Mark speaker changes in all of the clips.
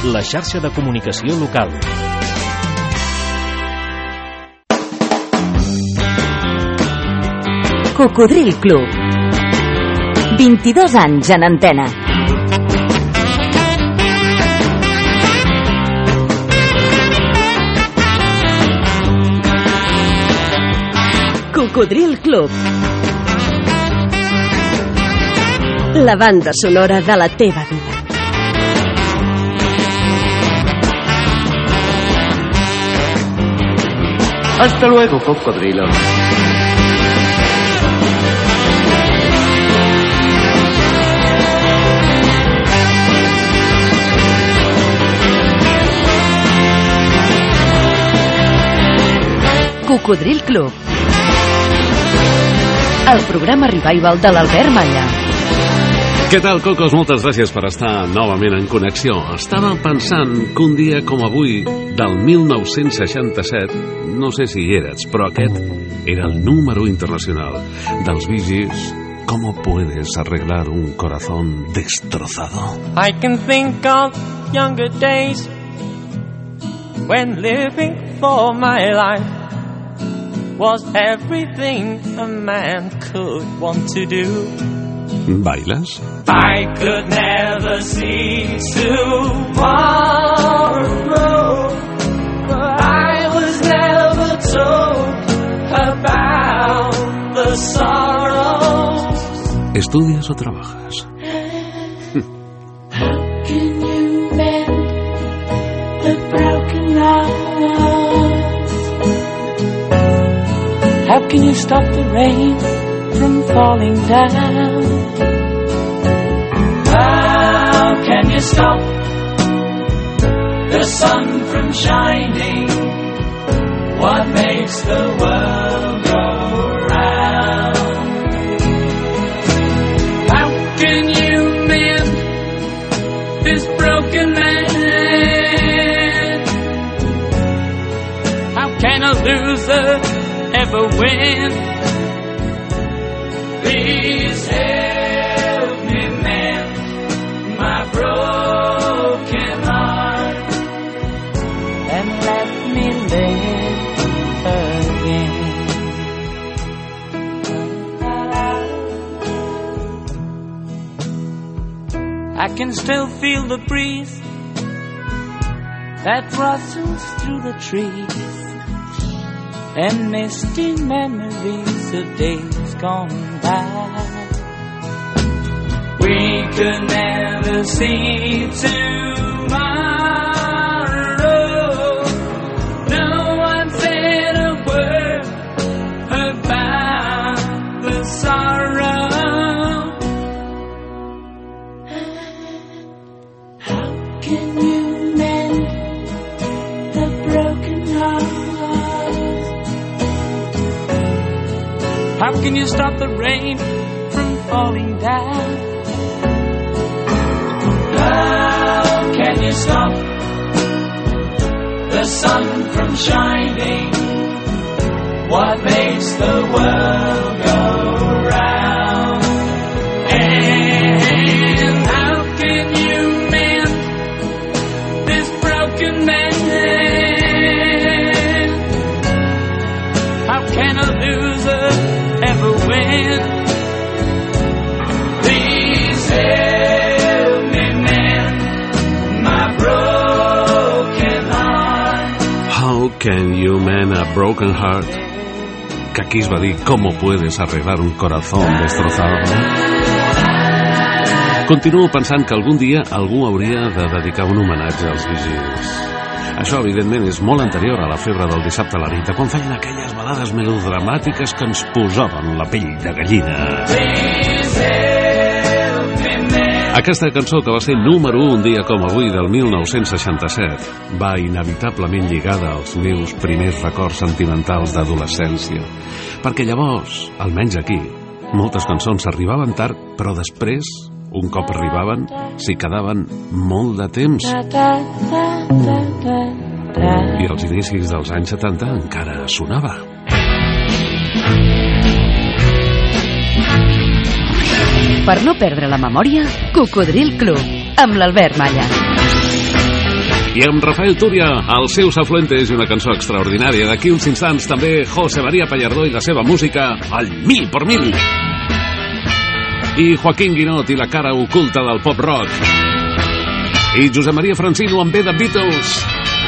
Speaker 1: la xarxa de comunicació local.
Speaker 2: Cocodril Club. 22 anys en antena. Cocodril Club. La banda sonora de la teva vida.
Speaker 3: Hasta luego, cocodrilo.
Speaker 2: Cocodril Club. El programa revival de l'Albert Malla.
Speaker 4: Què tal, cocos? Moltes gràcies per estar novament en connexió. Estava pensant que un dia com avui, del 1967, no sé si hi eres, però aquest era el número internacional dels Bee Gees. ¿Cómo puedes arreglar un corazón destrozado?
Speaker 5: I can think of younger days when living for my life was everything a man could want to do.
Speaker 4: ¿Bailas?
Speaker 5: I could never see tomorrow, but I was never told about the sorrows.
Speaker 4: ¿Estudias o trabajas?
Speaker 6: How can you mend the broken hearts? How can you stop the rain from falling down?
Speaker 5: How can you stop the sun from shining? What makes the world go round? How can you mend this broken man? How can a loser ever win? Please help me mend my broken heart
Speaker 6: And let me live again.
Speaker 5: I can still feel the breeze
Speaker 6: That rustles through the trees and misty memories of days gone by.
Speaker 5: We could never see tomorrow. No one said a word about the sorrow.
Speaker 6: How can you mend the broken heart?
Speaker 5: How can you stop the rain from falling down? How can you stop the sun from shining? What makes the world go round? And how can you mend this broken man? How can a loser ever win? Please help me mend my broken heart.
Speaker 4: How can you mend a broken heart? Que aquí es va dir, ¿cómo puedes arreglar un corazón destrozado? Continuo pensant que algun dia algú hauria de dedicar un homenatge als Bee Gees. Això, evidentment, és molt anterior a la febre del dissabte a la nit, quan feien aquelles balades melodramàtiques que ens posaven la pell de gallina. Aquesta cançó, que va ser número 1 un dia com avui del 1967, va inevitablement lligada als meus primers records sentimentals d'adolescència, perquè llavors, almenys aquí, moltes cançons arribaven tard, però després, un cop arribaven, s'hi quedaven molt de temps. I als inicis dels anys 70 encara sonava.
Speaker 2: Per no perdre la memòria, Cocodril Club, amb l'Albert Malla.
Speaker 4: I amb Rafael Túria, els seus afluentes i una cançó extraordinària. D'aquí uns instants també José María Pallardó i la seva música al 1000 por 1000. I Joaquín Guinot i la cara oculta del pop rock. I Josep Maria Francino amb The Beatles.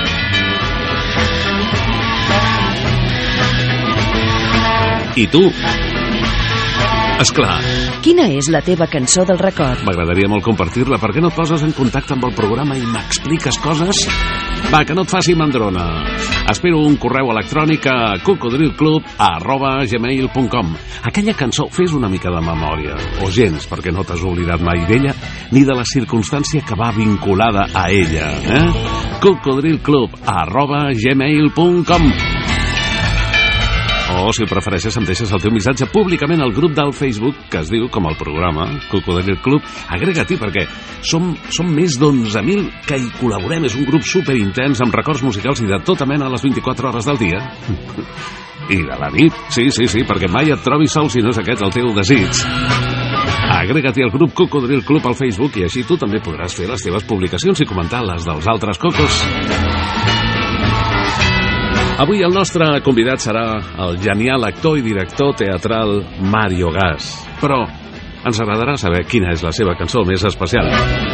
Speaker 4: I tu? Esclar.
Speaker 2: Quina és la teva cançó del record?
Speaker 4: M'agradaria molt compartir-la. Per què no et poses en contacte amb el programa i m'expliques coses? Va, que no et faci mandrona. Espero un correu electrònic a cocodrilclub@gmail.com. Aquella cançó, fes una mica de memòria, o gens, perquè no t'has oblidat mai d'ella, ni de la circumstància que va vinculada a ella. cocodrilclub@gmail.com. O, si ho prefereixes, em deixes el teu missatge públicament al grup del Facebook, que es diu com el programa, Cocodril Club. Agrega-t'hi, perquè som més d'11.000 que hi col·laborem. És un grup superintens amb records musicals i de tota mena a les 24 hores del dia. I de la nit. Sí, perquè mai et trobis sol si no és aquest el teu desig. Agrega-t'hi al grup Cocodril Club al Facebook i així tu també podràs fer les teves publicacions i comentar les dels altres cocos. Avui el nostre convidat serà el genial actor i director teatral Mario Gas. Però ens agradarà saber quina és la seva cançó més especial.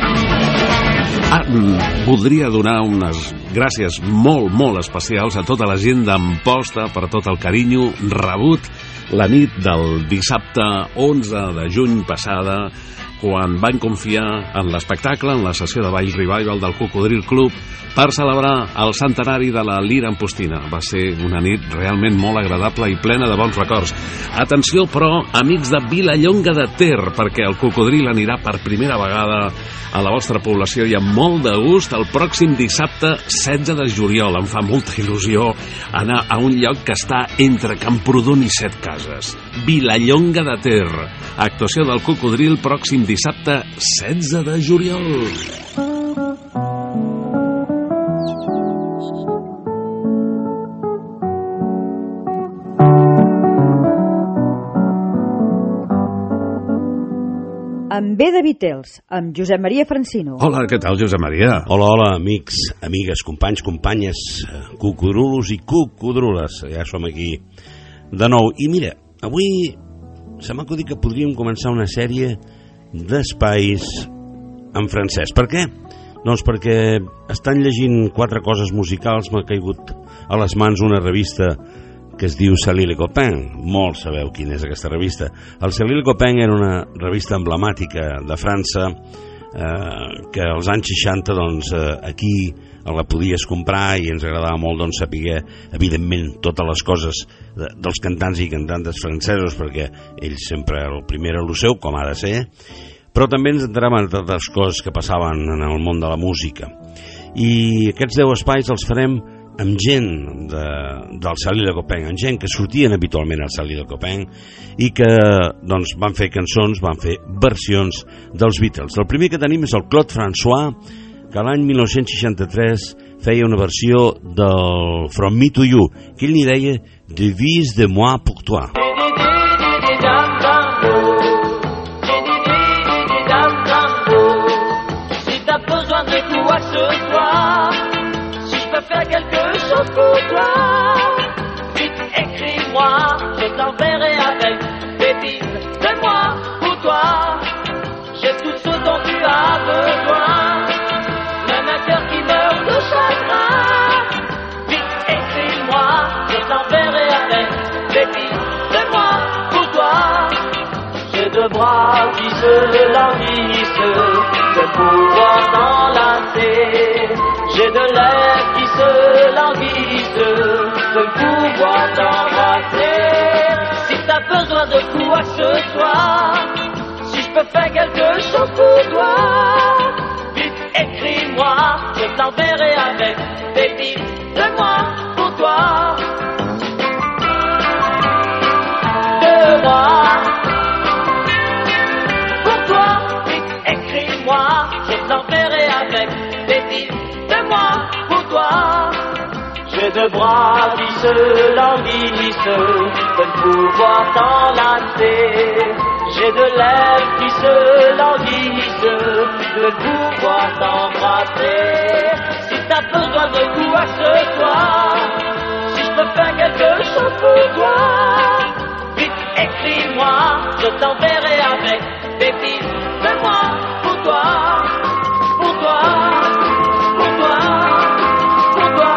Speaker 4: Voldria donar unes gràcies molt especials a tota la gent d'Amposta per tot el carinyo rebut la nit del dissabte 11 de juny passada, quan van confiar en l'espectacle, en la sessió de Ball Revival del Cocodril Club, per celebrar el centenari de la Lira Ampostina. Va ser una nit realment molt agradable i plena de bons records. Atenció, però, amics de Vilallonga de Ter, perquè el Cocodril anirà per primera vegada a la vostra població i amb molt de gust el pròxim dissabte 16 de juliol. Em fa molta il·lusió anar a un lloc que està entre Camprodon i Setcases. Vilallonga de Ter. Actuació del Cocodril pròxim dissabte 16 de juliol.
Speaker 7: Amb The Beatles, amb Josep Maria Francino.
Speaker 4: Hola, què tal, Josep Maria?
Speaker 8: Hola, amics, amigues, companys, companyes, cocodrulos i cocodrules. Ja som aquí de nou. I mira, avui se m'ha acudit que podríem començar una sèrie d'espais en francès. Per què? Doncs perquè estan llegint 4 coses musicals, m'ha caigut a les mans una revista que es diu Salut les Copains. Molts sabeu quina és aquesta revista. El Salut les Copains era una revista emblemàtica de França que als anys 60 doncs, aquí la podies comprar i ens agradava molt doncs, saber, evidentment, totes les coses dels cantants i cantantes francesos, perquè ells sempre el primer era el seu, com ha de ser, però també ens entràvem en totes les coses que passaven en el món de la música. I aquests 10 espais els farem amb gent del Salut les Copains, amb gent que sortien habitualment al Salut les Copains i que doncs, van fer cançons, van fer versions dels Beatles. El primer que tenim és el Claude François, que l'any 1963 feia una versió del From Me to You, que ell n'hi deia Devise de moi pour toi.
Speaker 6: Si t'as besoin de quoi que ce soit, si je peux faire quelque chose pour toi, vite écris-moi, je t'enverrai avec des billes de moi pour toi. J'ai tout ce dont tu as besoin, même un cœur qui meurt de chagrin. Vite écris-moi, je t'enverrai avec des billes de moi pour toi. J'ai 2 bras qui se languissent, de pouvoir t'enlacer. J'ai 2 lèvres qui se languissent, de pouvoir t'embrasser. Si t'as besoin de quoi que ce soit, si je peux faire quelque chose pour toi, vite écris-moi, je t'enverrai avec des billes de moi pour toi. De moi pour toi, vite écris-moi, je t'enverrai avec des billes de moi pour toi. J'ai 2 bras qui se languissent, de pouvoir t'enlacer. J'ai 2 lèvres qui se languissent, de pouvoir t'embrasser. Si t'as toi. Vite écris-moi, je t'enverrai avec des billes. Fais-moi pour toi, pour toi, pour toi, pour toi.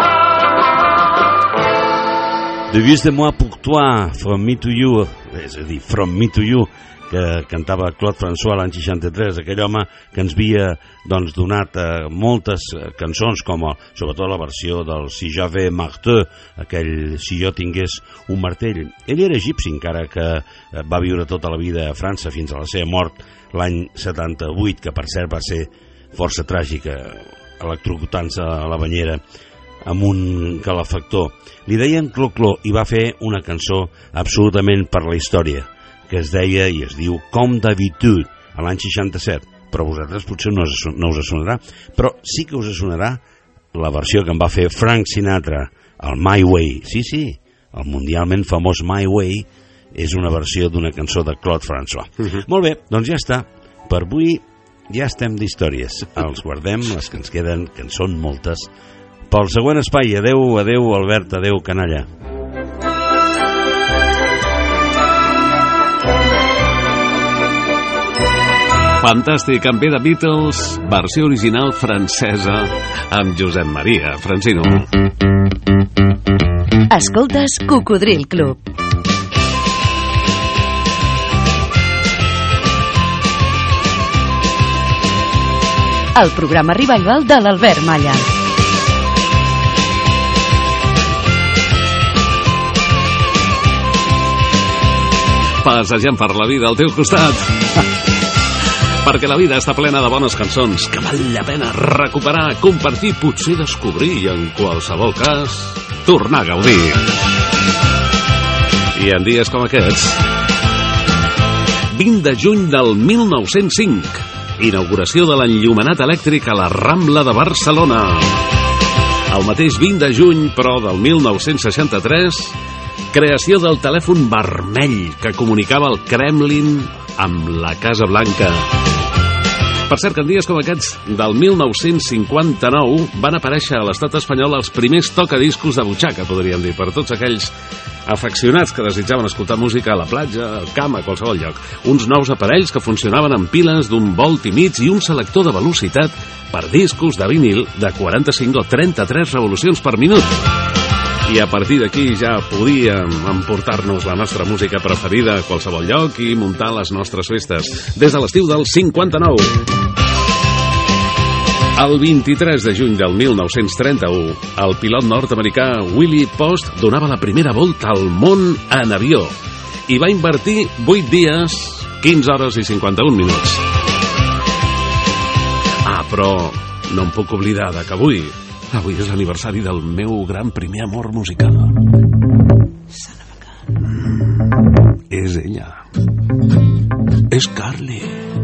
Speaker 8: Devies de moi pour toi, From Me to You, és a dir, From Me to You, que cantava Claude François l'any 63, aquell home que ens havia donat moltes cançons, com sobretot la versió del Si j'avais marteau, aquell Si jo tingués un martell. Ell era egipci, encara que va viure tota la vida a França fins a la seva mort l'any 78, que per cert va ser força tràgica, electrocutant-se a la banyera amb un calefactor. Li deien Clo-Clo i va fer una cançó absolutament per la història, que es deia i es diu Comme d'habitude, a l'any 67, però a vosaltres potser no us sonarà, però sí que us sonarà la versió que en va fer Frank Sinatra, el My Way. Sí, el mundialment famós My Way és una versió d'una cançó de Claude François. Molt bé, doncs ja està. Per avui ja estem d'històries. Els guardem, les que ens queden, que en són moltes, pel següent espai. Adeu, adeu, Albert, adeu, canalla.
Speaker 4: Fantàstic, en ve de Beatles, versió original francesa, amb Josep Maria Francino.
Speaker 2: Escoltes Cocodril Club. El programa revival de l'Albert Malla.
Speaker 4: Passejant per la vida al teu costat. Perquè la vida està plena de bones cançons que val la pena recuperar, compartir, potser descobrir i, en qualsevol cas, tornar a gaudir. I en dies com aquests, 20 de juny del 1905, inauguració de l'enllumenat elèctric a la Rambla de Barcelona. El mateix 20 de juny, però, del 1963, creació del telèfon vermell que comunicava el Kremlin amb la Casa Blanca. Per cert, que en dies com aquests del 1959 van aparèixer a l'estat espanyol els primers tocadiscos de butxaca, podríem dir, per tots aquells afeccionats que desitjaven escoltar música a la platja, al camp, a qualsevol lloc. Uns nous aparells que funcionaven amb piles d'1 volt i mig i un selector de velocitat per discos de vinil de 45 o 33 revolucions per minut. I a partir d'aquí ja podíem emportar-nos la nostra música preferida a qualsevol lloc i muntar les nostres festes. Des de l'estiu del 59. El 23 de juny del 1931, el pilot nord-americà Willie Post donava la primera volta al món en avió i va invertir 8 dies, 15 hores i 51 minuts. Però no em puc oblidar que avui és l'aniversari del meu gran primer amor musical. És ella. És Carly.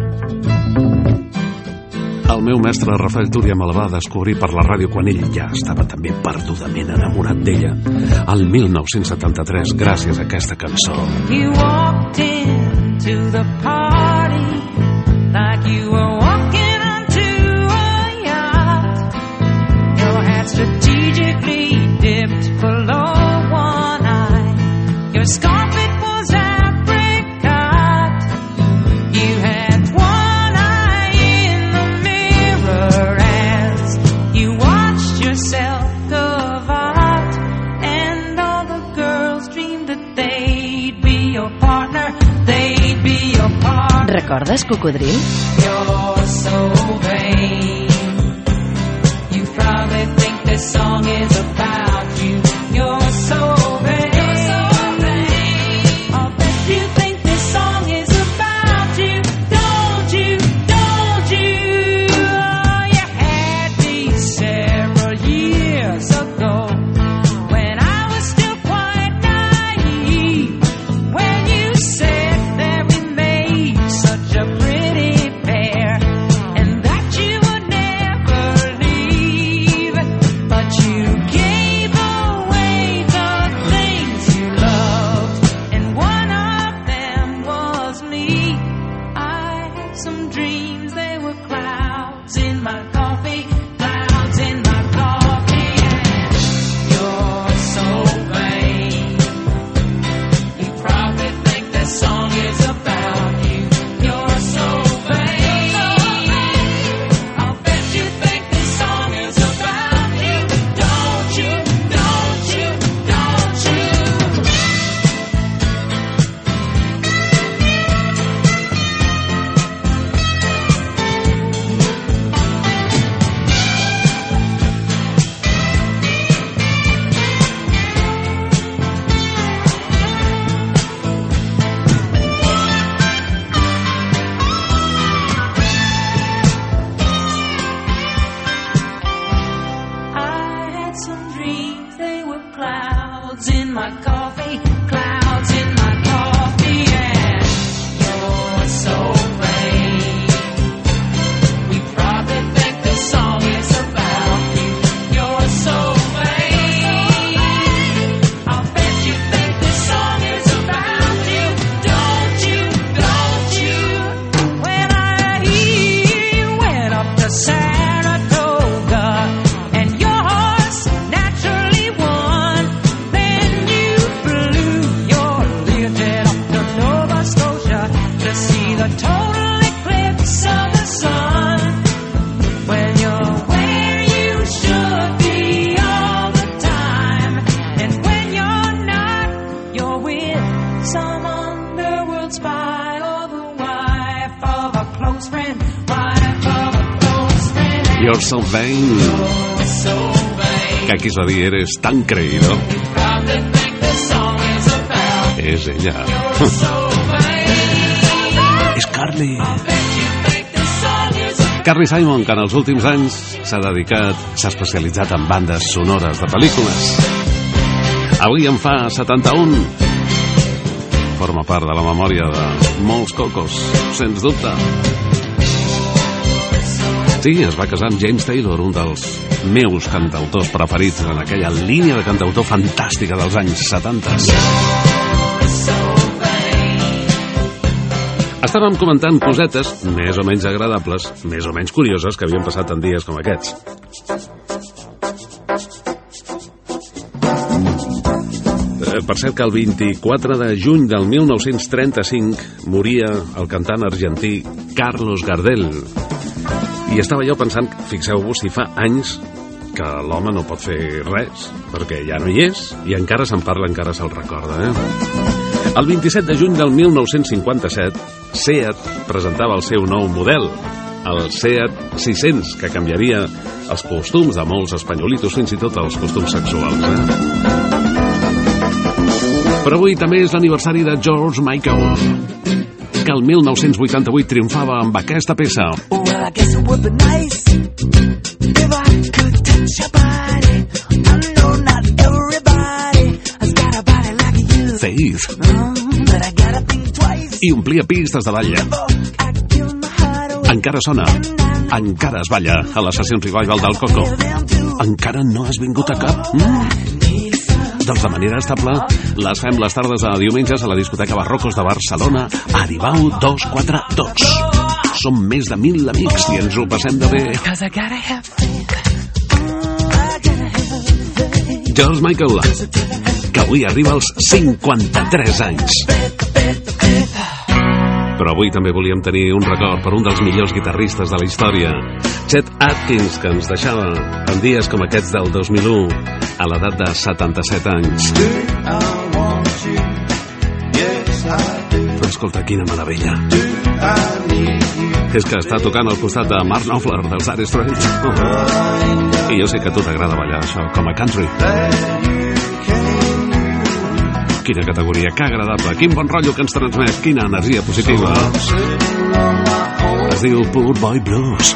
Speaker 4: El meu mestre Rafael Túria me la va descobrir per la ràdio quan ell ja estava també perdudament enamorat d'ella. El 1973, gràcies a aquesta cançó.
Speaker 9: You walked into the party like you were walking onto a yacht. Your hat strategically dipped below one eye. Your scarlet was apricot. You had one eye in the mirror as you watched yourself covet, and all the girls dreamed that they'd be your partner, they'd be your partner.
Speaker 2: Recordes Cocodril?
Speaker 9: You're so vain. You probably think this song is about you. You're so vain. I'll bet you think this song is about you. Don't you? Don't you? Oh, you had me several years ago when I was still quite naive. When you said that we made such a pretty pair and that you would never leave, but you gave my coffee, clouds in my coffee, and you're so vain. We probably think the song is about you. You're so vain. I'll bet you think the song is about you. Don't you? Don't you? When I hear you went up to Saratoga and your horse naturally won, then you flew your Learjet up to Nova Scotia to see the total eclipse of the sun. When you're where you should be all the time, and when you're not, you're with some underworld spy or the wife of a close friend, wife of a close friend.
Speaker 4: You're so vain.
Speaker 9: You're so vain.
Speaker 4: Que aquí es va dir, eres tan creído.
Speaker 9: Probably think the song is about you.
Speaker 4: És ella.
Speaker 9: You're so vain.
Speaker 4: És Carly.
Speaker 9: Bet you think the song is about
Speaker 4: Carly Simon, que en els últims anys s'ha especialitzat en bandes sonores de pel·lícules. Avui en fa 71. Forma part de la memòria de molts cocos, sens dubte. Sí, es va casar amb James Taylor, un dels meus cantautors preferits en aquella línia de cantautor fantàstica dels anys 70. Estàvem comentant cosetes més o menys agradables, més o menys curioses, que havien passat en dies com aquests. Per cert que el 24 de juny del 1935 moria el cantant argentí Carlos Gardel. I estava jo pensant, fixeu-vos si fa anys que l'home no pot fer res, perquè ja no hi és, i encara se'n parla, encara se'l recorda, El 27 de juny del 1957, Seat presentava el seu nou model, el Seat 600, que canviaria els costums de molts espanyolitos, fins i tot els costums sexuals, Però avui també és l'aniversari de George Michael, que el 1988 triomfava amb aquesta peça.
Speaker 10: Well, I guess it would be nice if I could touch your body. I know not everybody has got a body like you.
Speaker 4: Faith.
Speaker 10: But I gotta think twice.
Speaker 4: I omplia pistes de ball. Encara sona, encara es balla a les sessions revival del Coco. Encara no has vingut a cap? Doncs de manera estable les fem les tardes de diumenges a la discoteca Barrocos de Barcelona, Aribau 242. Som més de 1.000 amics i ens ho passem de bé. George Michael, que avui arriba als 53 anys. Però avui també volíem tenir un record per un dels millors guitarristes de la història, Chet Atkins, que ens deixava en dies com aquests del 2001 a l'edat de 77 anys. Però escolta, quina meravella. És que està tocant al costat de Mark Knopfler dels Dire Straits. I jo sé que a tu t'agrada ballar això com a country. Quina categoria, que agradable, quin bon rotllo que ens transmet, quina energia positiva. Es diu Poor Boy Blues.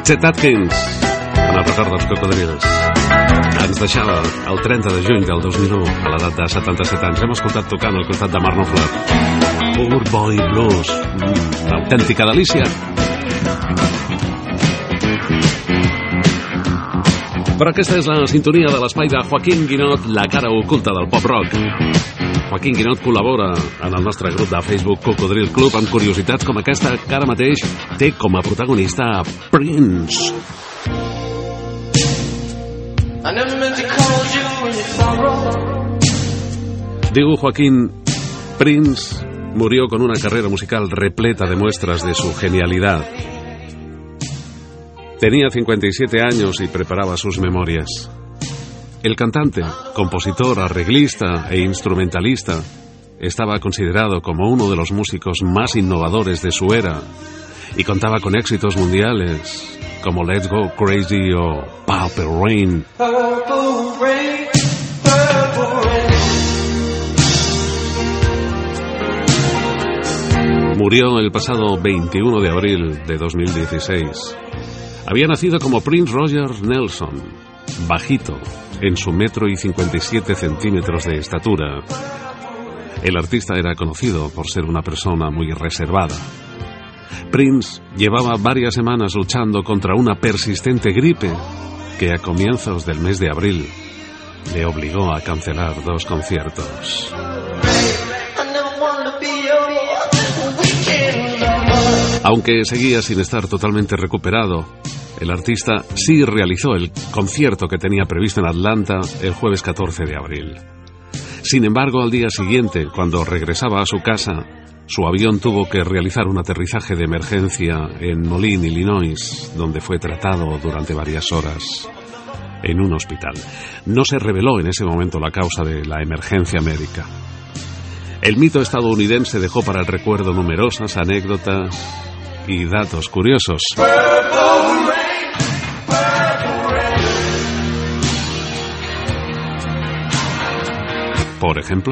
Speaker 4: Chet Atkins, en el record dels Cocodrils. Ens deixava el 30 de juny del 2001, a l'edat de 77 anys. Hem escoltat tocant al costat de Mark Knopfler. Poor Boy Blues, una autèntica delícia. Però aquesta és la sintonia de l'espai de Joaquín Guinot, la cara oculta del pop-rock. Joaquín Guinot col·labora en el nostre grup de Facebook Cocodril Club amb curiositats com aquesta que ara mateix té com a protagonista Prince. Digo, Joaquín, Prince murió con una carrera musical repleta de muestras de su genialidad. Tenía 57 años y preparaba sus memorias. El cantante, compositor, arreglista e instrumentalista estaba considerado como uno de los músicos más innovadores de su era y contaba con éxitos mundiales como Let's Go Crazy o Purple Rain. Murió el pasado 21 de abril de 2016. Había nacido como Prince Roger Nelson, bajito, en su 1,57 m de estatura. El artista era conocido por ser una persona muy reservada. Prince llevaba varias semanas luchando contra una persistente gripe que a comienzos del mes de abril le obligó a cancelar 2 conciertos. Aunque seguía sin estar totalmente recuperado, el artista sí realizó el concierto que tenía previsto en Atlanta el jueves 14 de abril. Sin embargo, al día siguiente, cuando regresaba a su casa, su avión tuvo que realizar un aterrizaje de emergencia en Moline, Illinois, donde fue tratado durante varias horas en un hospital. No se reveló en ese momento la causa de la emergencia médica. El mito estadounidense dejó para el recuerdo numerosas anécdotas y datos curiosos. Por ejemplo,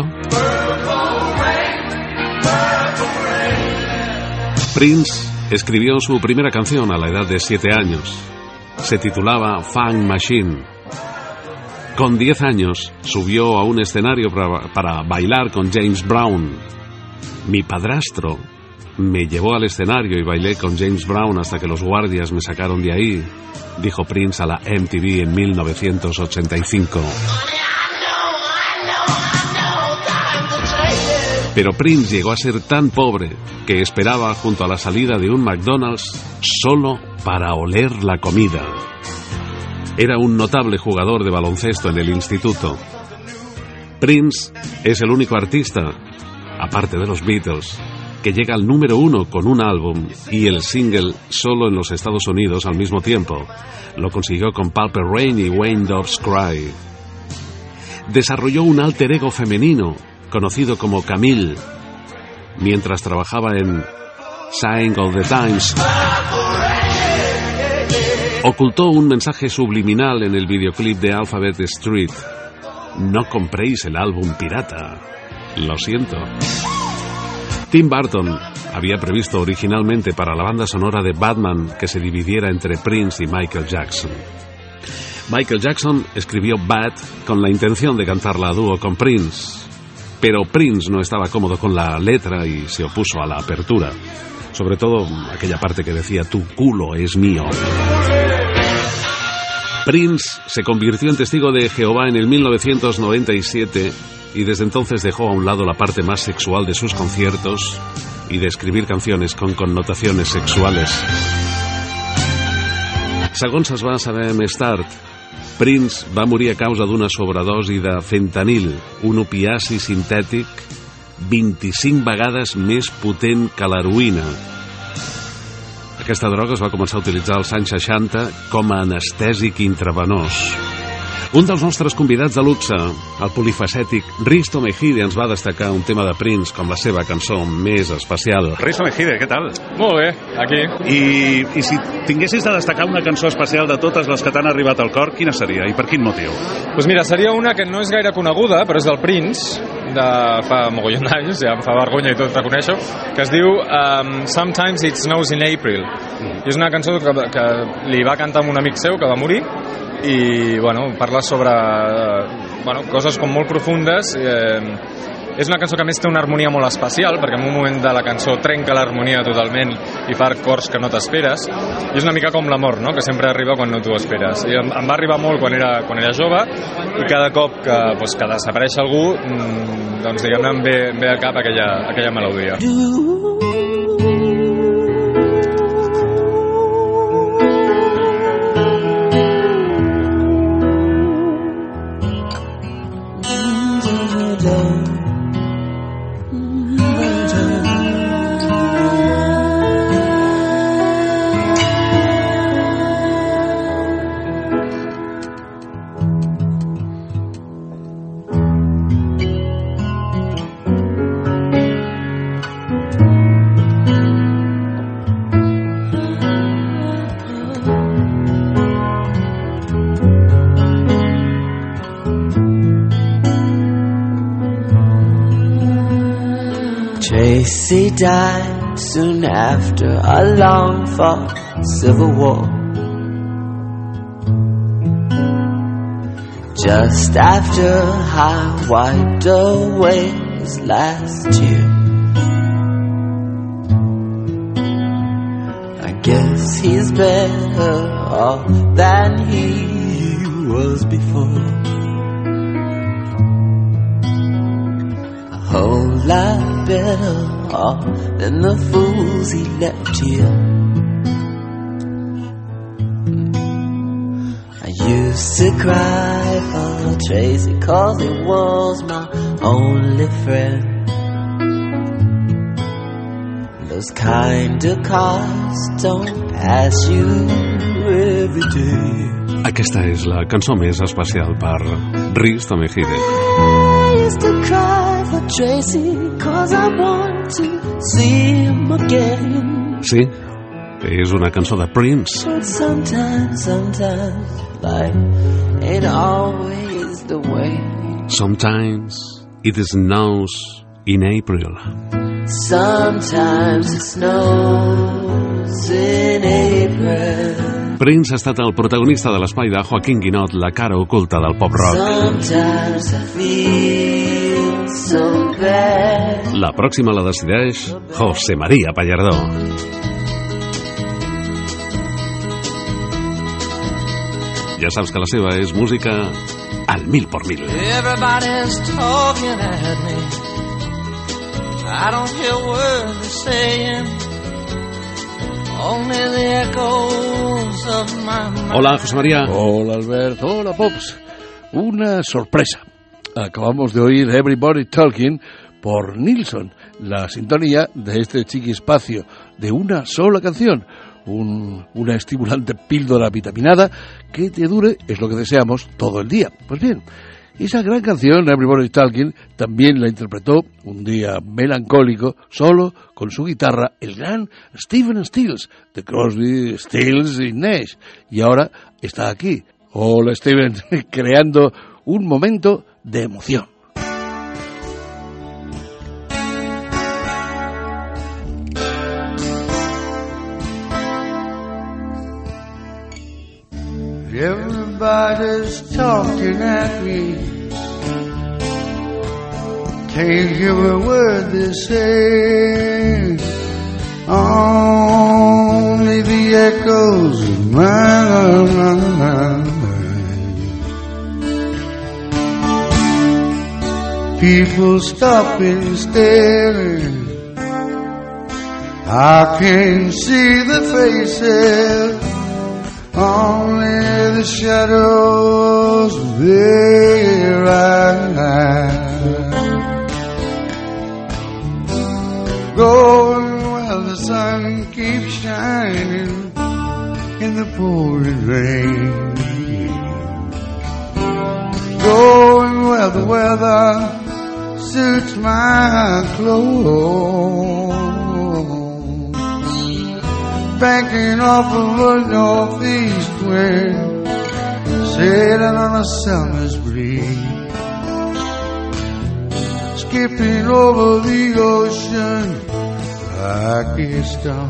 Speaker 4: Prince escribió su primera canción a la edad de 7 años. Se titulaba Funk Machine. Con 10 años subió a un escenario para bailar con James Brown. Mi padrastro me llevó al escenario y bailé con James Brown hasta que los guardias me sacaron de ahí, dijo Prince a la MTV en 1985. Pero Prince llegó a ser tan pobre que esperaba junto a la salida de un McDonald's solo para oler la comida. Era un notable jugador de baloncesto en el instituto. Prince es el único artista, aparte de los Beatles, que llega al número 1 con un álbum y el single solo en los Estados Unidos al mismo tiempo. Lo consiguió con Purple Rain y When Doves Cry. Desarrolló un alter ego femenino conocido como Camille mientras trabajaba en Sign of the Times. Ocultó un mensaje subliminal en el videoclip de Alphabet Street. No compréis el álbum pirata. Lo siento. Tim Burton había previsto originalmente para la banda sonora de Batman que se dividiera entre Prince y Michael Jackson. Michael Jackson escribió Bat con la intención de cantarla a dúo con Prince, pero Prince no estaba cómodo con la letra y se opuso a la apertura, sobre todo aquella parte que decía «Tu culo es mío». Prince se convirtió en testigo de Jehová en el 1997 y desde entonces dejó a un lado la parte más sexual de sus conciertos y de escribir canciones con connotaciones sexuales. Segons es va saber més tard, Prince va morir a causa d'una sobredosi de fentanil, un opiaci sintètic 25 vegades més potent que l'heroïna. Aquesta droga es va començar a utilitzar als anys 60 com a anestèsic intravenós. Un dels nostres convidats de luxe, el polifacètic Risto Mejide, ens va destacar un tema de Prince com la seva cançó més especial.
Speaker 11: Risto Mejide, què tal?
Speaker 12: Molt bé, aquí.
Speaker 11: I si tinguessis de destacar una cançó especial de totes les que t'han arribat al cor, quina seria i per quin motiu?
Speaker 12: Doncs mira, seria una que no és gaire coneguda, però és del Prince, de fa mogollon d'anys, ja em fa vergonya i tot reconèixer-ho, que es diu Sometimes It Snows in April. I és una cançó que li va cantar amb un amic seu que va morir i bueno, parla sobre coses com molt profundes. És una cançó que a més té una harmonia molt especial, perquè en un moment de la cançó trenca l'harmonia totalment i fa acords que no t'esperes, i és una mica com l'amor, no? Que sempre arriba quan no t'ho esperes. I em va arribar molt quan era jove, i cada cop que desapareix algú, doncs diguem-ne em ve al cap aquella melodia.
Speaker 10: Tracy died soon after a long-fought civil war. Just after I wiped away his last tear. I guess he's better off than he was before. A whole lot better off than the fools he left here. I used to cry for Tracy 'cause he was my only friend. Those kind of cars don't pass you every day.
Speaker 4: Aquesta és la cançó més especial per Risto Mejide.
Speaker 10: I used to cry for Tracy 'cause I want to see him again.
Speaker 4: Sí, és una cançó de Prince.
Speaker 10: But sometimes life ain't always the way.
Speaker 4: Sometimes it snows in April.
Speaker 10: Sometimes it snows in April.
Speaker 4: Prince ha estat el protagonista de l'espai de Joaquín Guinot, la cara oculta del pop-rock.
Speaker 10: Sometimes I feel so bad.
Speaker 4: La pròxima la decideix José María Pallardó. Ja saps que la seva és música al 1000%.
Speaker 5: Everybody's talking at me. I don't hear words they're saying. Only the echoes of my mind.
Speaker 4: Hola, José María.
Speaker 13: Hola, Albert. Hola, Pops. Una sorpresa. Acabamos de oír Everybody Talking por Nilsson, la sintonía de este chiqui espacio de una sola canción. Una estimulante píldora vitaminada que te dure, es lo que deseamos, todo el día. Pues bien, esa gran canción, Everybody Talking, también la interpretó un día melancólico, solo con su guitarra, el gran Stephen Stills, de Crosby, Stills y Nash. Y ahora está aquí. Hola, Stephen, creando un momento de emoción.
Speaker 14: Everybody's talking at me. Can't hear a word they say. Only the echoes of my mind. People stopping, staring. I can't see the faces. Only the shadows of their eyes. Going where the sun keeps shining in the pouring rain. Going where the weather suits my clothes. Banking off of a northeast wind, sailing on a summer's breeze. skipping over the ocean like a stone.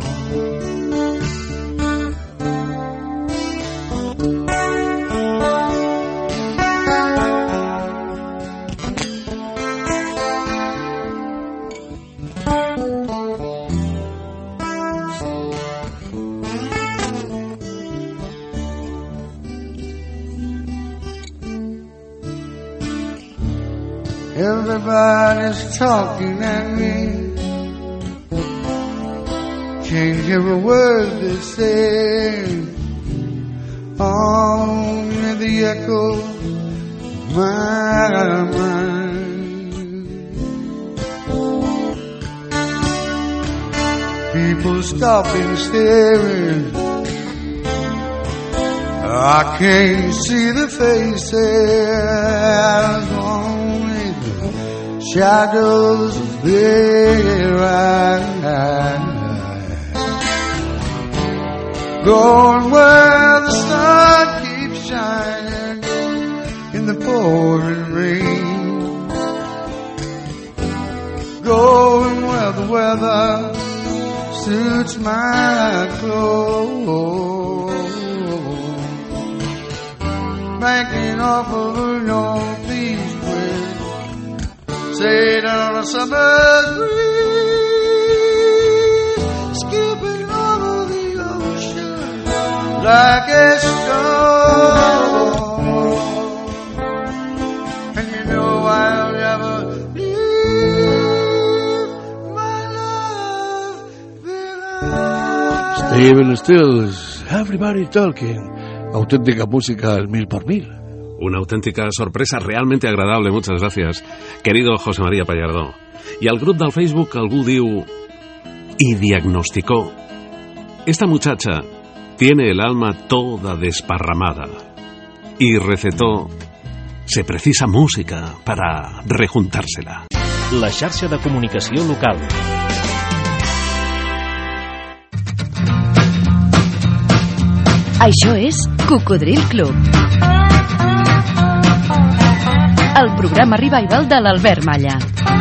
Speaker 14: Everybody's talking at me, change every word they say, only the echo of my mind. People stopping, staring, I can't see the faces, only shadows of their eyes. Going where the sun keeps shining in the pouring rain. Going where the weather suits my clothes. Banking off of a northeast wind, sailing on a summer's breeze, skipping over the ocean like a stone. And you know I'll never leave my love behind.
Speaker 13: Stephen Stills, Everybody Talking. Auténtica música al 1000x1000.
Speaker 4: Una auténtica sorpresa realmente agradable, muchas gracias, querido José María Pallardó. I al grup del Facebook algú diu y diagnosticó: esta muchacha tiene el alma toda desparramada, y recetó: se precisa música para rejuntársela.
Speaker 1: La xarxa de comunicació local.
Speaker 2: Això és Cocodril Club, el programa revival de l'Albert Malla.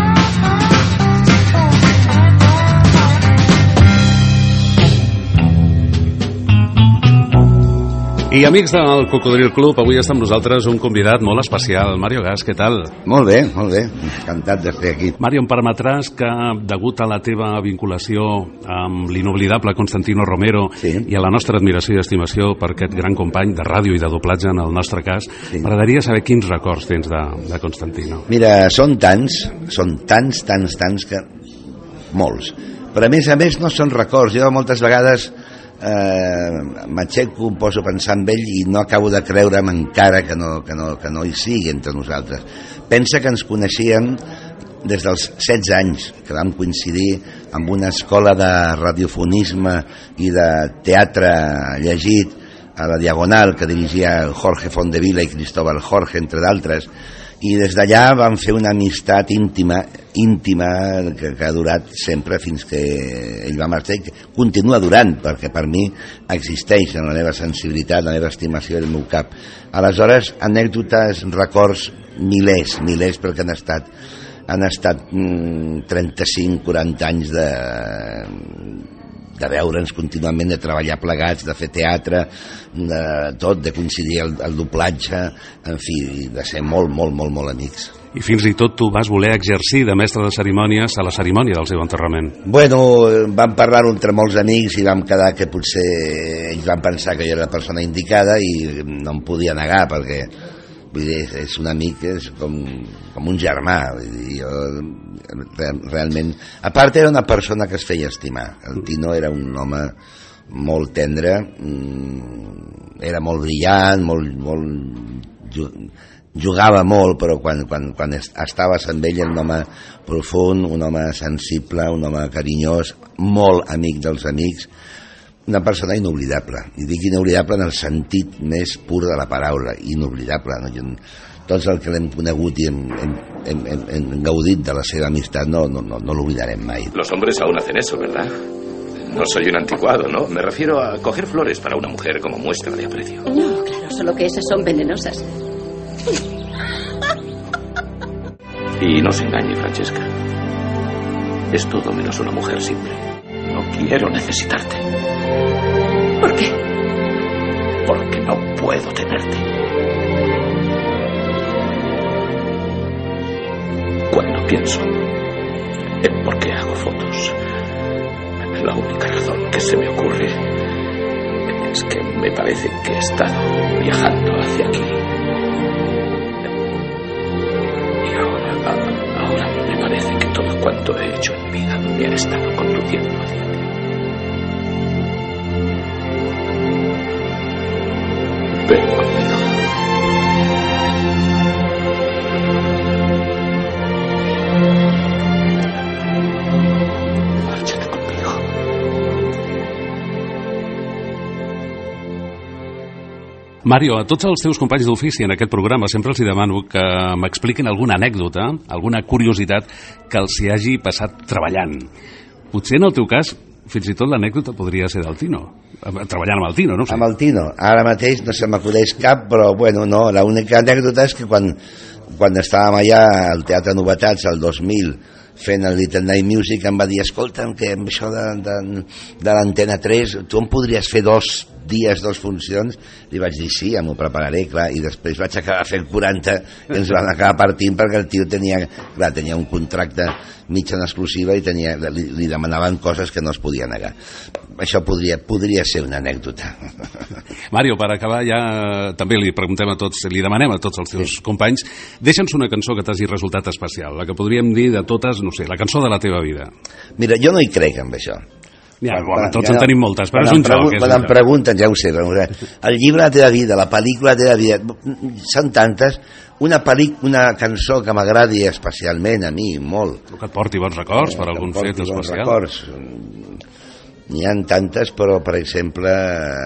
Speaker 4: I amics del Cocodril Club, avui està amb nosaltres un convidat molt especial, Mario Gas, què tal?
Speaker 15: Molt bé, encantat d'estar aquí.
Speaker 4: Mario, em permetràs que, degut a la teva vinculació amb l'inoblidable Constantino Romero i a la nostra admiració i estimació per aquest gran company de ràdio i de doblatge, en el nostre cas, m'agradaria saber quins records tens de Constantino.
Speaker 15: Mira, són tants que... molts. Però a més no són records. Jo moltes vegades m'aixeco, em poso a pensar en ell i no acabo de creure'm encara que no hi sigui entre nosaltres. Pensa que ens coneixíem des dels 16 anys, que vam coincidir amb una escola de radiofonisme i de teatre llegit a la Diagonal que dirigia Jorge Fondevila i Cristóbal Jorge, entre d'altres, i des d'allà vam fer una amistat íntima que ha durat sempre fins que ell va marxar, i continua durant, perquè per mi existeix en la meva sensibilitat, la meva estimació i el meu cap. Aleshores, anècdotes, records, milers, perquè han estat 35-40 anys de veure'ns contínuament, de treballar plegats, de fer teatre, de tot, de coincidir al doblatge, en fi, de ser molt amics.
Speaker 4: I fins i tot tu vas voler exercir de mestre de cerimònies a la cerimònia del seu enterrament.
Speaker 15: Bueno, vam parlar entre molts amics i vam quedar que potser ells van pensar que jo era la persona indicada i no em podia negar, perquè vull dir, és un amic, és com un germà, vull dir, jo realment... A part, era una persona que es feia estimar. El Tino era un home molt tendre, era molt brillant, jugava molt, però quan estaves amb ell era un home profund, un home sensible, un home carinyós, molt amic dels amics, una persona inoblidable, i dic inoblidable en el sentit més pur de la paraula, inoblidable, no? Tots els que l'hem conegut i hem gaudit de la seva amistat no l'oblidarem mai.
Speaker 16: Los hombres aún hacen eso, ¿verdad? No soy un anticuado, ¿no? Me refiero a coger flores para una mujer como muestra de aprecio.
Speaker 17: No, claro, solo que esas son venenosas.
Speaker 16: Y no se engañe, Francesca. Es todo menos una mujer simple. No quiero necesitarte.
Speaker 2: ¿Por qué?
Speaker 16: Porque no puedo tenerte. Cuando pienso en por qué hago fotos, la única razón que se me ocurre es que me parece que he estado viajando hacia aquí. Y ahora me parece que todo cuanto he hecho en mi vida me ha estado conduciendo hacia ti. Ven conmigo. Márchate conmigo.
Speaker 4: Mario, a tots els teus companys d'ofici en aquest programa sempre els demano que m'expliquin alguna anècdota, alguna curiositat que els hi hagi passat treballant. Potser en el teu cas, fins i tot l'anècdota podria ser del Tino. Treballant amb el Tino, no?
Speaker 15: Amb el Tino. Ara mateix no se m'acudeix cap, però bueno, no, l'única anècdota és que quan estàvem allà al Teatre Novetats el 2000 fent el Little Night Music em va dir, escolta'm, que amb això de l'Antena 3 tu em podries fer 2 dies, 2 funcions? Li vaig dir sí, ja m'ho prepararé, clar, i després vaig acabar fent 40 que ens van acabar partint perquè el tio tenia un contracte mig en exclusiva i li demanaven coses que no es podia negar. Això podria ser una anècdota.
Speaker 4: Mario, per acabar ja també li preguntem a tots, li demanem a tots els teus companys, deixa'ns una cançó que t'hagi resultat especial, la que podríem dir de totes, no sé, la cançó de la teva vida.
Speaker 15: Mira, jo no hi crec amb això.
Speaker 4: Ja, bueno, tots en tenim moltes, però és un joc.
Speaker 15: Quan em pregunten, ja ho sé, el llibre de la teva vida, la pel·lícula de la teva vida, són tantes. Una cançó que m'agradi especialment a mi, molt.
Speaker 4: Que et porti bons records per algun fet especial.
Speaker 15: Records. N'hi ha tantes, però, per exemple,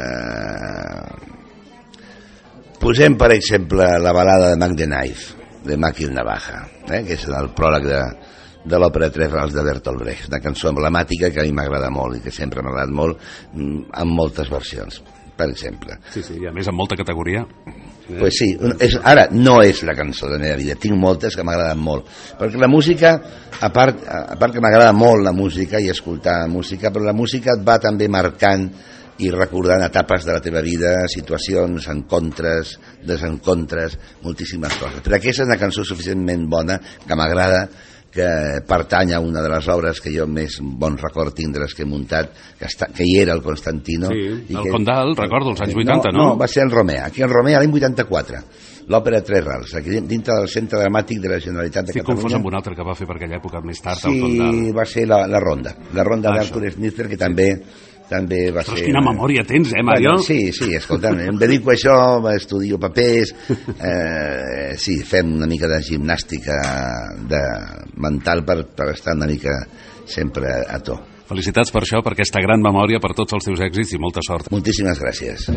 Speaker 15: posem, per exemple, la balada de Mac the Knife, de Mac i Navaja, que és el pròleg de l'òpera Tres Rals de Bertolt Brecht, una cançó emblemàtica que a mi m'agrada molt i que sempre m'ha agradat molt, en moltes versions, per exemple.
Speaker 4: Sí, i a més amb molta categoria.
Speaker 15: Pues sí, ara no és la cançó de la meva vida, tinc moltes que m'agraden molt, perquè la música, a part que m'agrada molt la música i escoltar música, però la música et va també marcant i recordant etapes de la teva vida, situacions, encontres, desencontres, moltíssimes coses. Però aquesta és una cançó suficientment bona que m'agrada, que pertany a una de les obres que jo més bon record tinc de les que he muntat, que hi era el Constantino.
Speaker 4: Sí, el Condal, recordo, els anys 80, no?
Speaker 15: No, va ser el Romea, aquí el Romea l'any 84, l'òpera Tres Rals, aquí dintre del Centre Dramàtic de la Generalitat de Catalunya.
Speaker 4: Estic confós amb un altre que va fer per aquella època més tard,
Speaker 15: el Condal. Sí, va ser la Ronda d'Arthur Schnitzer, que també va ser...
Speaker 4: Quina memòria tens, Mario?
Speaker 15: Bueno, sí, escolta'm, em dedico a això, estudio papers, sí, fem una mica de gimnàstica mental per estar una mica sempre a to.
Speaker 4: Felicitats per això, per aquesta gran memòria, per tots els teus èxits i molta sort.
Speaker 15: Moltíssimes gràcies.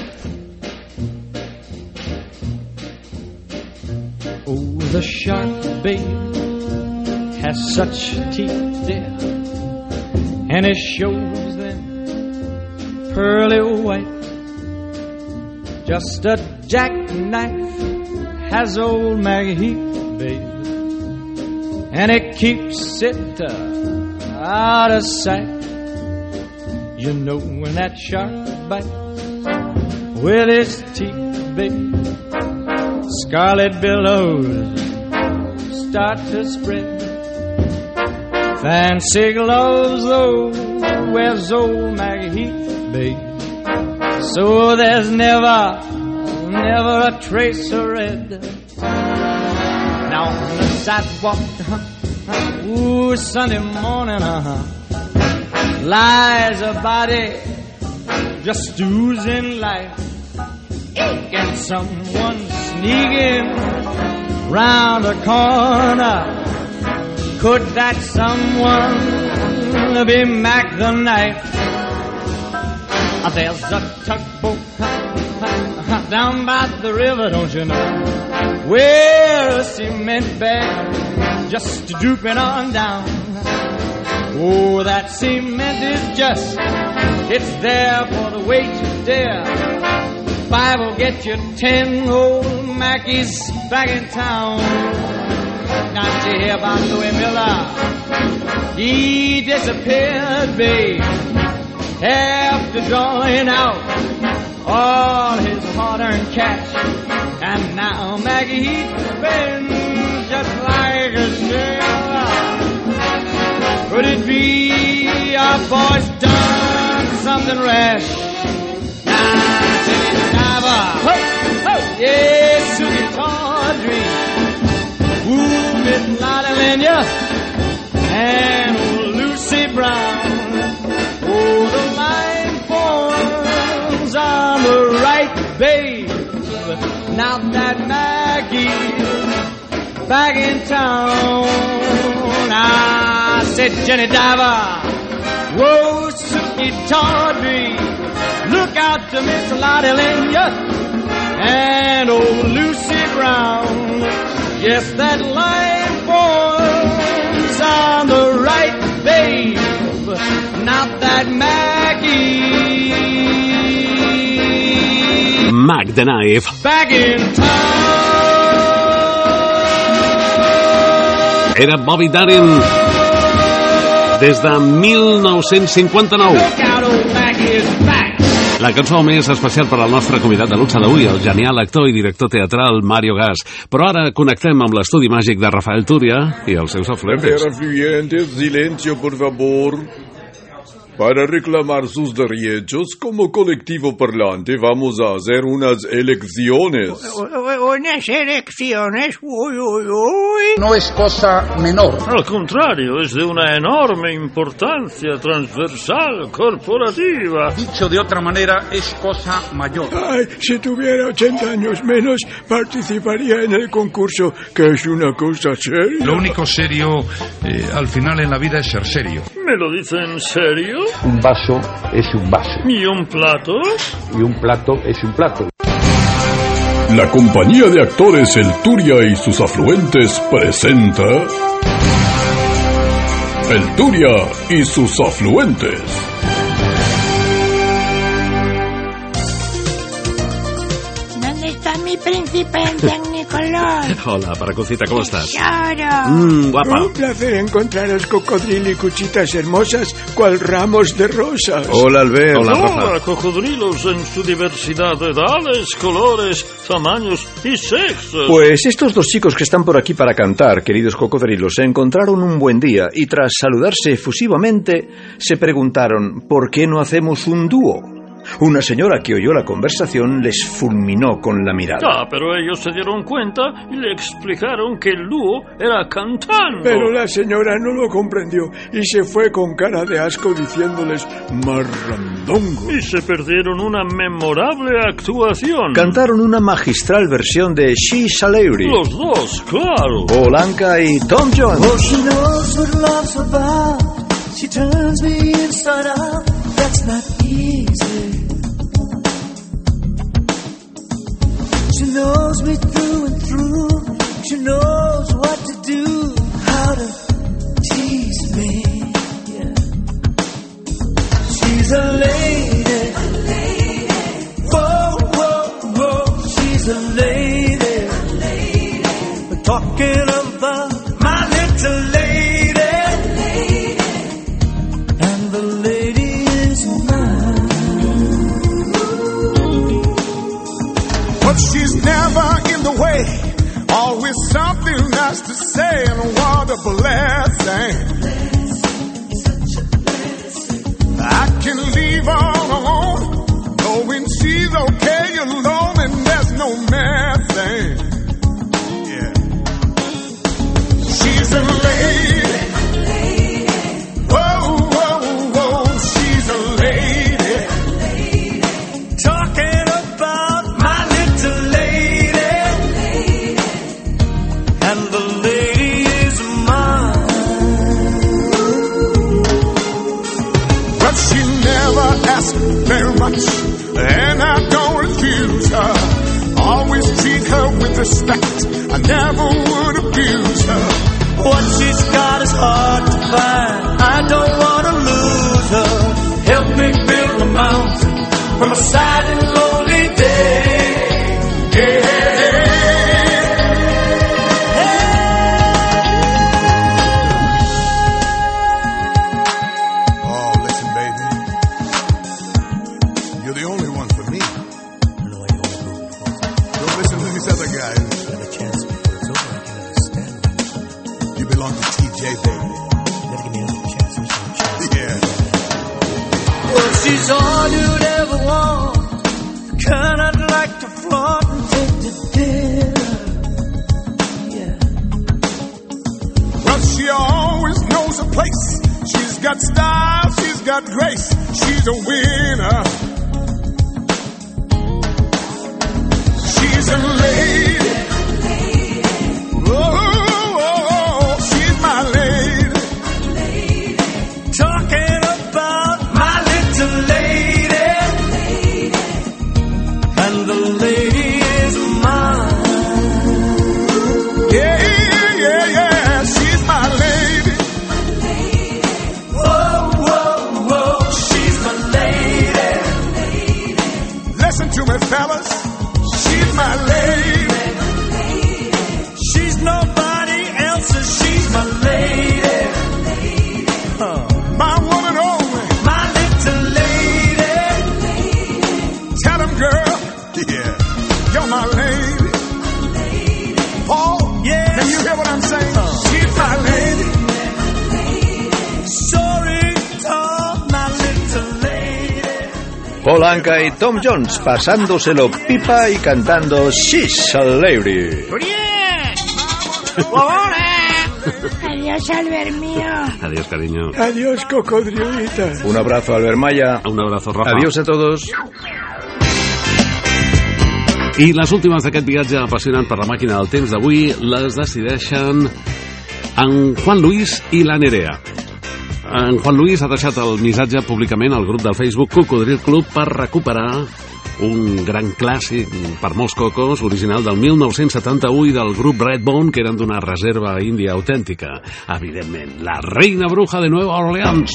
Speaker 5: Oh, the shark, babe, has such teeth, dear, and it shows them pearly white. Just a jackknife has old Maggie Heath, babe, and it keeps it out of sight. You know when that shark bites with his teeth, babe, scarlet billows start to spread. Fancy gloves, though, wears old Maggie Heath, babe, so there's never a trace of red. Now on the sidewalk, ooh, Sunday morning, lies a body just oozing life, and someone sneaking round the corner. Could that someone be Mac the Knife? There's a tugboat down by the river, don't you know, where a cement bag just drooping on down. Oh, that cement is just, it's there for the weight to dare. 5 will get you 10 old Mackies back in town.
Speaker 17: Now did you hear about Louis Miller? He disappeared, babe, after drawing out all his hard-earned cash. And now Maggie spends just like a sailor. Could it be our boy's done something rash? Now Jenny Diver, yes, Susie Tawdry, ooh, Miss Lottie Lenya, and old Lucy Brown. Oh, the line forms on the right, babe. Now that Maggie's back in town, I said, Jenny Diver, whoa, Suki Tawdry, look out to Miss Lottie Lenya and old Lucy Brown. Yes, that line forms on the right, babe. Not that Maggie.
Speaker 4: Mac the Knife.
Speaker 17: Back in town.
Speaker 4: Era Bobby Darin des de 1959. La cançó més especial per al nostre convidat de luxe d'avui, el genial actor i director teatral Mario Gas. Però ara connectem amb l'estudi màgic de Rafael Túria i els seus afluentes.
Speaker 18: Silencio, por favor. Para reclamar sus derechos como colectivo parlante vamos a hacer unas elecciones.
Speaker 19: Unas elecciones, uy, uy, uy. No es cosa menor.
Speaker 20: Al contrario, es de una enorme importancia transversal, corporativa.
Speaker 19: Dicho de otra manera, es cosa mayor.
Speaker 18: Ay, si tuviera 80 años menos, participaría en el concurso, que es una cosa seria.
Speaker 21: Lo único serio, al final en la vida, es ser serio.
Speaker 20: ¿Me lo dice en serio?
Speaker 21: Un vaso es un vaso.
Speaker 20: ¿Y un plato?
Speaker 21: Y un plato es un plato.
Speaker 18: La compañía de actores El Turia y sus afluentes presenta El Turia y sus afluentes.
Speaker 19: ¿Dónde está mi príncipe en Tecnicolor?
Speaker 4: Hola, Paracucita, ¿cómo estás?
Speaker 19: Tesoro.
Speaker 4: Guapa.
Speaker 22: Un placer encontraros, cocodrilo y cuchitas hermosas, cual ramos de rosas.
Speaker 18: Hola, Albert.
Speaker 20: Hola, cocodrilos en su diversidad de edades, colores, tamaños y sexos.
Speaker 23: Pues estos dos chicos que están por aquí para cantar, queridos cocodrilos, se encontraron un buen día y tras saludarse efusivamente, se preguntaron, ¿por qué no hacemos un dúo? Una señora que oyó la conversación les fulminó con la mirada.
Speaker 20: Ah, pero ellos se dieron cuenta y le explicaron que el dúo era cantando.
Speaker 22: Pero la señora no lo comprendió y se fue con cara de asco diciéndoles marrandongo.
Speaker 20: Y se perdieron una memorable actuación.
Speaker 23: Cantaron una magistral versión de She's a Lady.
Speaker 20: Los dos, claro.
Speaker 23: Polanca y Tom Jones.
Speaker 10: Oh, she knows what love's about. She turns me inside out. That's not easy. She knows me through and through. She knows what to do, how to tease me. Yeah. She's a lady. Whoa, whoa, whoa. She's a lady. We're talking about my little lady. And the lady is mine.
Speaker 24: But she's never in the way, always something nice to say, and what a blessing. I can leave her alone, knowing she's okay alone, and there's no messing. Yeah. She's a lady. Whoa, whoa, whoa, she's a lady. Talking about my little lady. And the lady is mine. But she never asked very much, and I don't refuse her. Always treat her with respect, I never would abuse her. What she's got is hard to find, I don't want to lose her. Help me build a mountain from a sad and lonely day. Yeah.
Speaker 10: to dinner. Yeah.
Speaker 24: Well, she always knows a place. She's got style, she's got grace. She's a winner. She's a lady. Oh, she's my lady.
Speaker 10: Talking about my little lady. And the lady is mine.
Speaker 24: Yeah, she's my lady.
Speaker 10: Whoa, she's my lady.
Speaker 24: Listen to me, fellas. She's my lady.
Speaker 10: She's nobody else's, she's my lady.
Speaker 24: My one and only.
Speaker 10: My little lady.
Speaker 24: Tell him, girl. Yeah, you're my lady. Paul,
Speaker 10: yes.
Speaker 24: Can you hear what I'm saying? She's my lady.
Speaker 10: Sorry, Tom, my little lady.
Speaker 23: Paul Anka y Tom Jones pasándoselo pipa y cantando She's a Lady.
Speaker 19: Adiós, Albert mío.
Speaker 4: Adiós, cariño.
Speaker 22: Adiós, cocodrilita.
Speaker 23: Un abrazo, Albert Maya.
Speaker 4: Un abrazo, Rafa.
Speaker 23: Adiós a todos.
Speaker 4: I les últimes d'aquest viatge apassionant per la màquina del temps d'avui les decideixen en Juan Luis i la Nerea. En Juan Luis ha deixat el missatge públicament al grup del Facebook Cocodril Club per recuperar un gran clàssic per molts cocos, original del 1971 i del grup Redbone, que eren d'una reserva índia autèntica. Evidentment, la reina bruja de Nueva Orleans.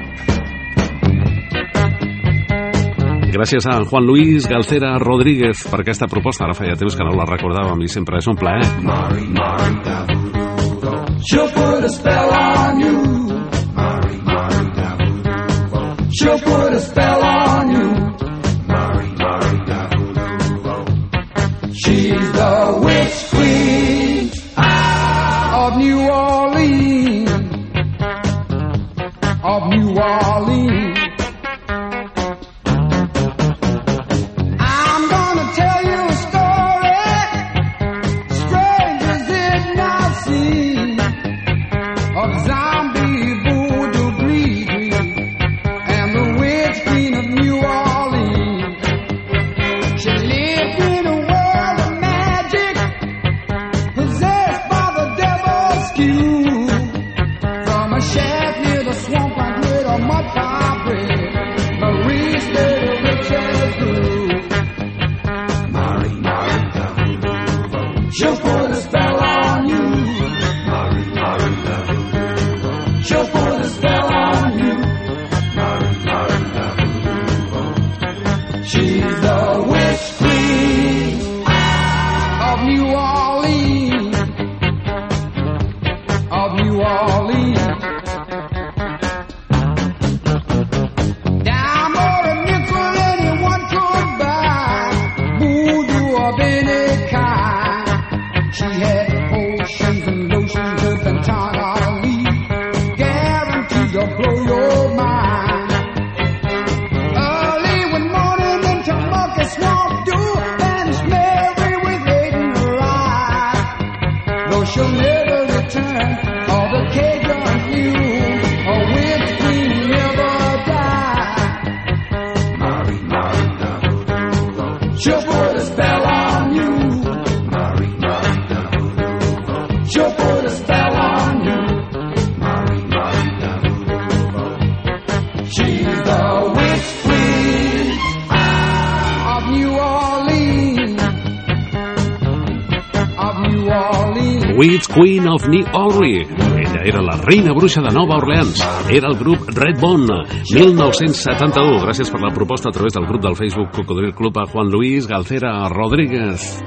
Speaker 4: Gràcies a Juan Luis Galcera Rodríguez per aquesta proposta. Ara feia temps que no la recordàvem i sempre és un plaer.
Speaker 10: She'll put a spell on you. She'll put a spell on you. She's the witch queen of New Orleans. Of New Orleans. I'm gonna tell you a story strangers did not see, of zombie voodoo breed and the witch queen of New Orleans. She lived in a world of magic, possessed by the devil's skew. From a shack near the swamp I grew a mud pie bread, Marie stayed a witch as grew. She'll put a spell on you. She'll put a spell on you. She's the witch queen of New Orleans. Of New Orleans. Diamond or nickel anyone could buy, voodoo of any kind. She had potions and lotions with a ton of leaf, guaranteed to blow your mind. Early one morning into Monkey Swamp Dew, vanished Mary with hate in her eye. Though she'll never return, all the Cajun news, a witch queen never die. She'll put a spell on you. She'll put a spell on you. She's the witch queen of New Orleans. Of New Orleans.
Speaker 4: Witch Queen of New Orleans. Ella era la reina bruixa de Nova Orleans. Era el grup Redbone, 1971. Gràcies per la proposta a través del grup del Facebook Cocodril Club a Juan Luis Galcera Rodríguez.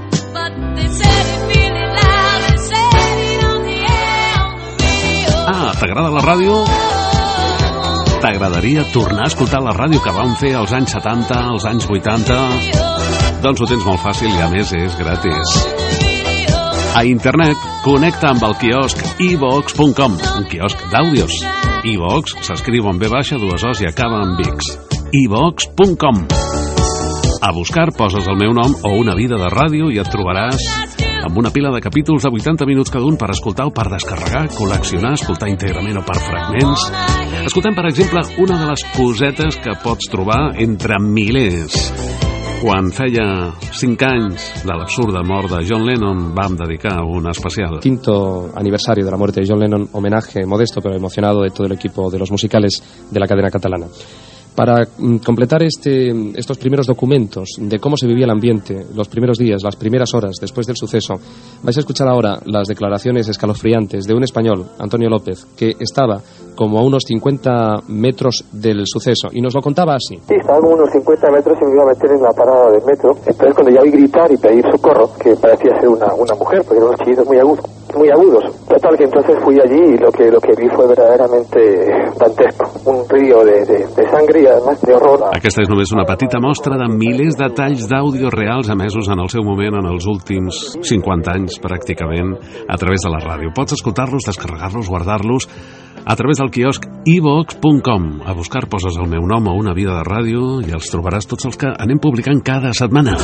Speaker 4: T'agrada la ràdio? T'agradaria tornar a escoltar la ràdio que vam fer als anys 70, als anys 80? Doncs ho tens molt fàcil i a més és gratis. A internet, connecta amb el quiosc iVox.com, un quiosc d'àudios. iVox s'escriu amb B baixa, dues O's i acaba amb X. iVox.com. A Buscar poses el meu nom o Una vida de ràdio i et trobaràs amb una pila de capítols de 80 minuts cada un per escoltar o per descarregar, col·leccionar, escoltar íntegrament o per fragments. Escoltem, per exemple, una de les cosetes que pots trobar entre milers. Quan feia 5 anys de l'absurda mort de John Lennon, vam dedicar un especial.
Speaker 3: Quinto aniversario de la muerte de John Lennon, homenaje modesto pero emocionado de todo el equipo de los musicales de la cadena catalana. Para completar estos primeros documentos de cómo se vivía el ambiente, los primeros días, las primeras horas después del suceso, vais a escuchar ahora las declaraciones escalofriantes de un español, Antonio López, que estaba como a unos 50 metros del suceso, y nos lo contaba así.
Speaker 6: Sí, estaba como unos 50 metros y me iba a meter en la parada del metro. Entonces, cuando ya oí gritar y pedir socorro, que parecía ser una mujer, porque eran unos chillidos muy agudos. Total, que entonces fui allí y lo que vi fue verdaderamente dantesco. Un río de sangre i, además, de horror.
Speaker 4: Aquesta és només una petita mostra de milers de talls d'àudio reals emesos en el seu moment en els últims 50 anys, pràcticament, a través de la ràdio. Pots escoltar-los, descarregar-los, guardar-los a través del quiosc iVox.com. A Buscar poses el meu nom o Una vida de ràdio i els trobaràs tots els que anem publicant cada setmana.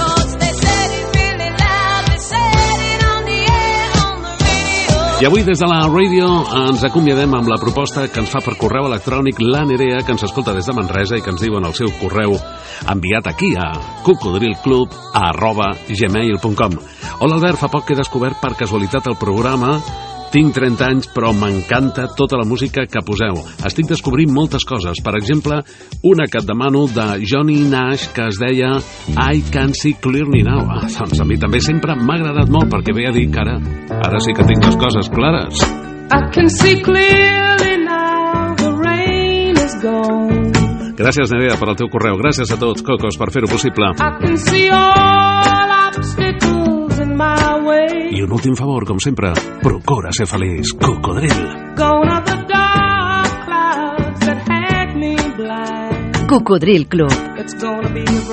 Speaker 4: I avui des de la ràdio ens acomiadem amb la proposta que ens fa per correu electrònic la Nerea, que ens escolta des de Manresa i que ens diu en el seu correu enviat aquí a cocodrilclub@gmail.com. Hola Albert, fa poc que he descobert per casualitat el programa. Tinc 30 anys, però m'encanta tota la música que poseu. Estic descobrint moltes coses. Per exemple, una que et demano de Johnny Nash que es deia I Can See Clearly Now. Doncs a mi també sempre m'ha agradat molt, perquè ve a dir que ara sí que tinc les coses clares.
Speaker 9: I can see clearly now, the rain is gone.
Speaker 4: Gràcies, Nerea, per al teu correu. Gràcies a tots, Cocos, per fer-ho possible.
Speaker 9: I can see all obstacles in my way.
Speaker 4: I un últim favor, com sempre, procura ser feliç, cocodril.
Speaker 9: Gone are the dark clouds that had me blind.
Speaker 2: Cocodril Club.
Speaker 9: It's gonna be a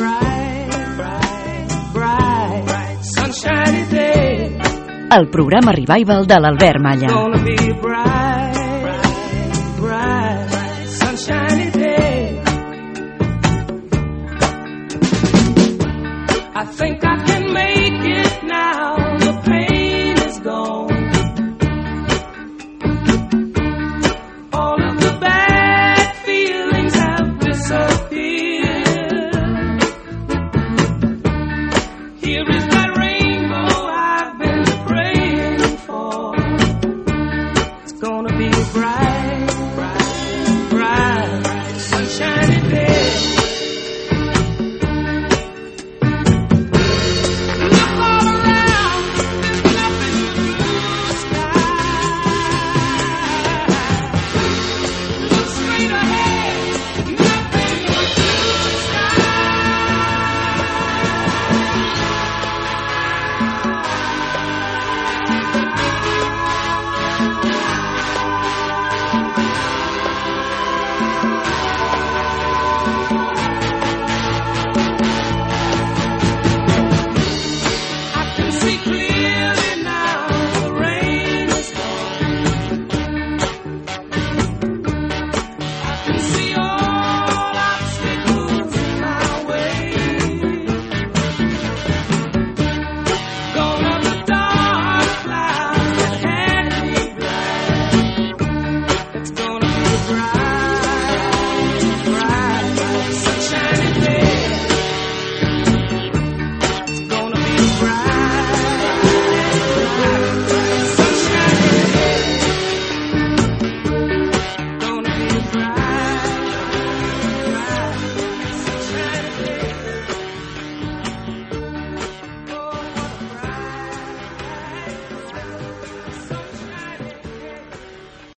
Speaker 9: bright, sunshiny day.
Speaker 2: El programa Revival de l'Albert Malla.
Speaker 9: It's gonna be a bright, sunshiny day. I think I can make it now. The pain is gone. All of the bad feelings have disappeared. Here is